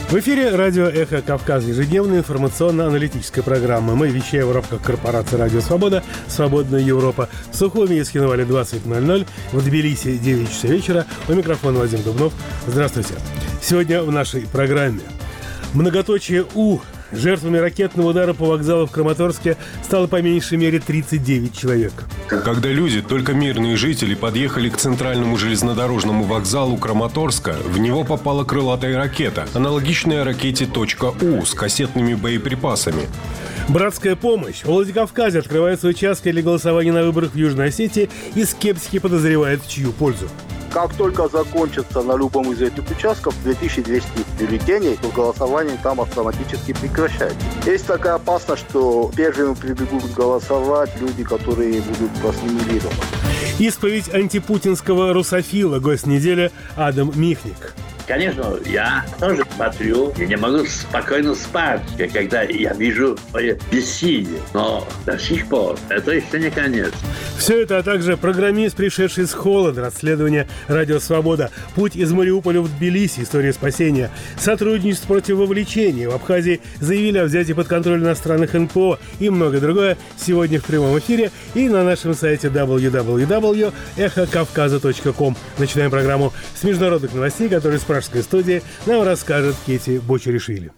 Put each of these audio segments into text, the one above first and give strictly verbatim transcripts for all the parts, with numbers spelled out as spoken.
В эфире радио «Эхо Кавказа», ежедневная информационно-аналитическая программа. Мы вещаем в рамках корпорации «Радио Свобода», «Свободная Европа». В Сухуми и Схинвале двадцать ноль ноль, в Тбилиси девять часов вечера. У микрофона Вадим Дубнов. Здравствуйте. Сегодня в нашей программе многоточие «У». Жертвами ракетного удара по вокзалу в Краматорске стало по меньшей мере тридцать девять человек. Когда люди, только мирные жители, подъехали к центральному железнодорожному вокзалу Краматорска, в него попала крылатая ракета, аналогичная ракете «У» с кассетными боеприпасами. Братская помощь. В Владикавказе открываются участки для голосования на выборах в Южной Осетии, и скептики подозревают, в чью пользу. Как только закончится на любом из этих участков две тысячи двести бюллетеней, то голосование там автоматически прекращается. Есть такая опасность, что первыми прибегут голосовать люди, которые будут ассимилированы. Исповедь антипутинского русофила. Гость недели Адам Михник. Конечно, я тоже смотрю, я не могу спокойно спать, когда я вижу мое бессилие. Но до сих пор это еще не конец. Все это, а также программист, пришедший с холода, расследование «Радио Свобода», путь из Мариуполя в Тбилиси, история спасения, сотрудничество против вовлечения. В Абхазии заявили о взятии под контроль иностранных эн пэ о и многое другое сегодня в прямом эфире и на нашем сайте дабл ю дабл ю дабл ю точка эхо кавказа точка ком. Начинаем программу с международных новостей, которые с пражской студии нам расскажет Кети Бочеришвили.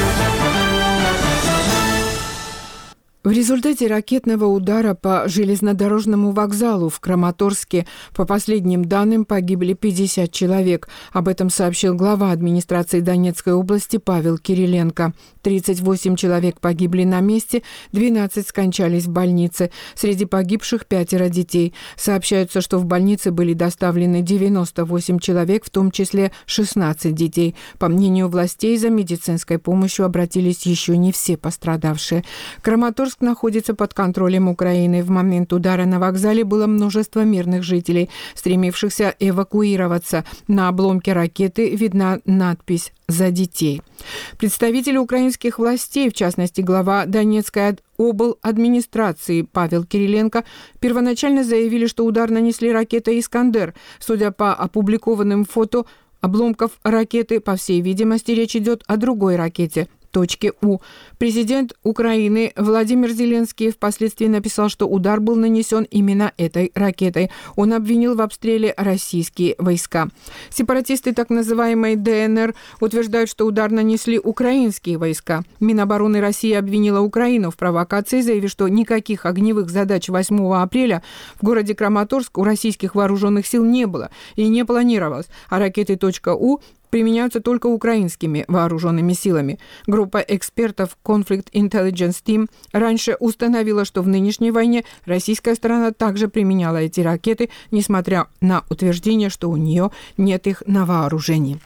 В результате ракетного удара по железнодорожному вокзалу в Краматорске, по последним данным, погибли пятьдесят человек. Об этом сообщил глава администрации Донецкой области Павел Кириленко. тридцать восемь человек погибли на месте, двенадцать скончались в больнице. Среди погибших пятеро детей. Сообщается, что в больнице были доставлены девяносто восемь человек, в том числе шестнадцать детей. По мнению властей, за медицинской помощью обратились еще не все пострадавшие. Краматорск находится под контролем Украины. В момент удара на вокзале было множество мирных жителей, стремившихся эвакуироваться. На обломке ракеты видна надпись «За детей». Представители украинских властей, в частности глава Донецкой обладминистрации Павел Кириленко, первоначально заявили, что удар нанесли ракетой «Искандер». Судя по опубликованным фото обломков ракеты, по всей видимости, речь идет о другой ракете «У». Президент Украины Владимир Зеленский впоследствии написал, что удар был нанесен именно этой ракетой. Он обвинил в обстреле российские войска. Сепаратисты так называемой дэ эн эр утверждают, что удар нанесли украинские войска. Минобороны России обвинила Украину в провокации, заявив, что никаких огневых задач восьмого апреля в городе Краматорск у российских вооруженных сил не было и не планировалось, а ракеты «У» применяются только украинскими вооруженными силами. Группа экспертов Conflict Intelligence Team раньше установила, что в нынешней войне российская сторона также применяла эти ракеты, несмотря на утверждение, что у нее нет их на вооружении.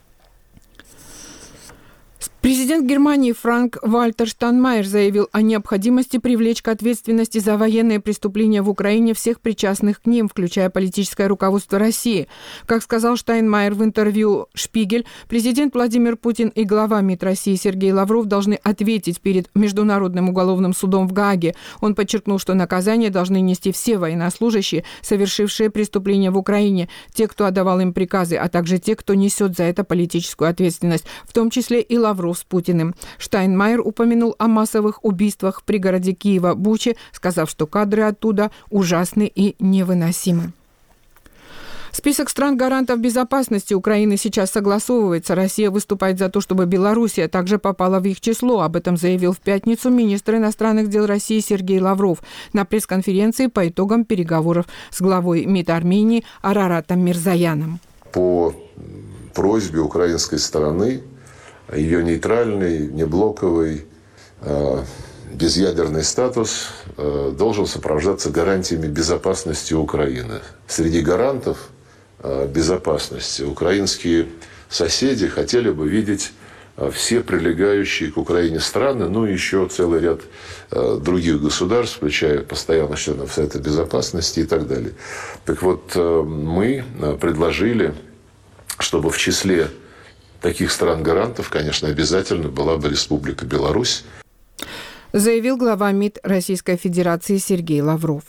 Президент Германии Франк-Вальтер Штайнмайер заявил о необходимости привлечь к ответственности за военные преступления в Украине всех причастных к ним, включая политическое руководство России. Как сказал Штайнмайер в интервью «Шпигель», президент Владимир Путин и глава МИД России Сергей Лавров должны ответить перед Международным уголовным судом в Гааге. Он подчеркнул, что наказание должны нести все военнослужащие, совершившие преступления в Украине, те, кто отдавал им приказы, а также те, кто несет за это политическую ответственность, в том числе и Лавров с Путиным. Штайнмайер упомянул о массовых убийствах в пригороде Киева Бучи, сказав, что кадры оттуда ужасны и невыносимы. Список стран-гарантов безопасности Украины сейчас согласовывается. Россия выступает за то, чтобы Белоруссия также попала в их число. Об этом заявил в пятницу министр иностранных дел России Сергей Лавров на пресс-конференции по итогам переговоров с главой МИД Армении Араратом Мирзояном. По просьбе украинской стороны ее нейтральный, неблоковый, безъядерный статус должен сопровождаться гарантиями безопасности Украины. Среди гарантов безопасности украинские соседи хотели бы видеть все прилегающие к Украине страны, ну и еще целый ряд других государств, включая постоянных членов Совета Безопасности и так далее. Так вот, мы предложили, чтобы в числе таких стран-гарантов, конечно, обязательно была бы Республика Беларусь. Заявил глава МИД Российской Федерации Сергей Лавров.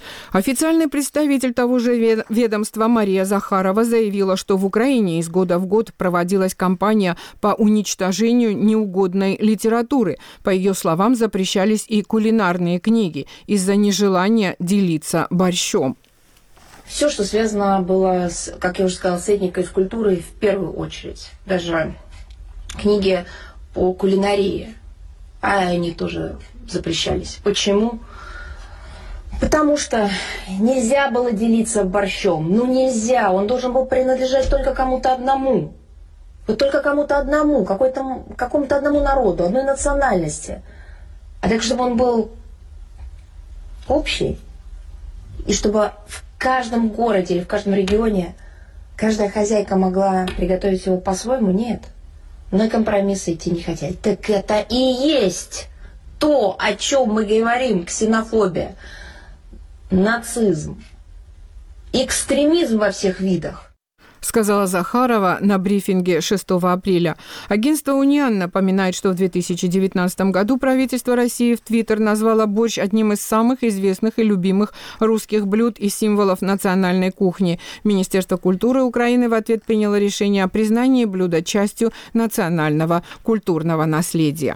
Официальный представитель того же ведомства Мария Захарова заявила, что в Украине из года в год проводилась кампания по уничтожению неугодной литературы. По ее словам, запрещались и кулинарные книги из-за нежелания делиться борщом. Все, что связано было, с, как я уже сказала, с этникой, с культурой, в первую очередь. Даже книги по кулинарии, а они тоже запрещались. Почему? Потому что нельзя было делиться борщом. Ну нельзя, он должен был принадлежать только кому-то одному. Вот только кому-то одному, какой-то, какому-то одному народу, одной национальности. А так, чтобы он был общий, и чтобы в каждом городе или в каждом регионе каждая хозяйка могла приготовить его по-своему, нет. На компромиссы идти не хотят. Так это и есть то, о чем мы говорим, ксенофобия. Нацизм, экстремизм во всех видах, сказала Захарова на брифинге шестого апреля. Агентство «Униан» напоминает, что в две тысячи девятнадцатом году правительство России в Твиттер назвало борщ одним из самых известных и любимых русских блюд и символов национальной кухни. Министерство культуры Украины в ответ приняло решение о признании блюда частью национального культурного наследия.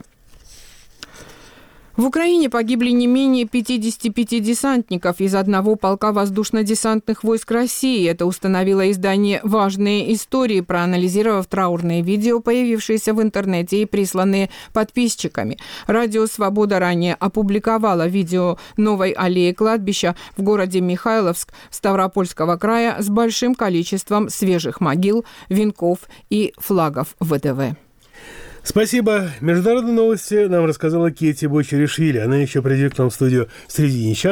В Украине погибли не менее пятидесяти пяти десантников из одного полка воздушно-десантных войск России. Это установило издание «Важные истории», проанализировав траурные видео, появившиеся в интернете и присланные подписчиками. Радио «Свобода» ранее опубликовало видео новой аллеи кладбища в городе Михайловск Ставропольского края с большим количеством свежих могил, венков и флагов ВДВ. Спасибо. Международные новости нам рассказала Кетти Бочеришвили. Она еще придет к нам в студию в середине часа.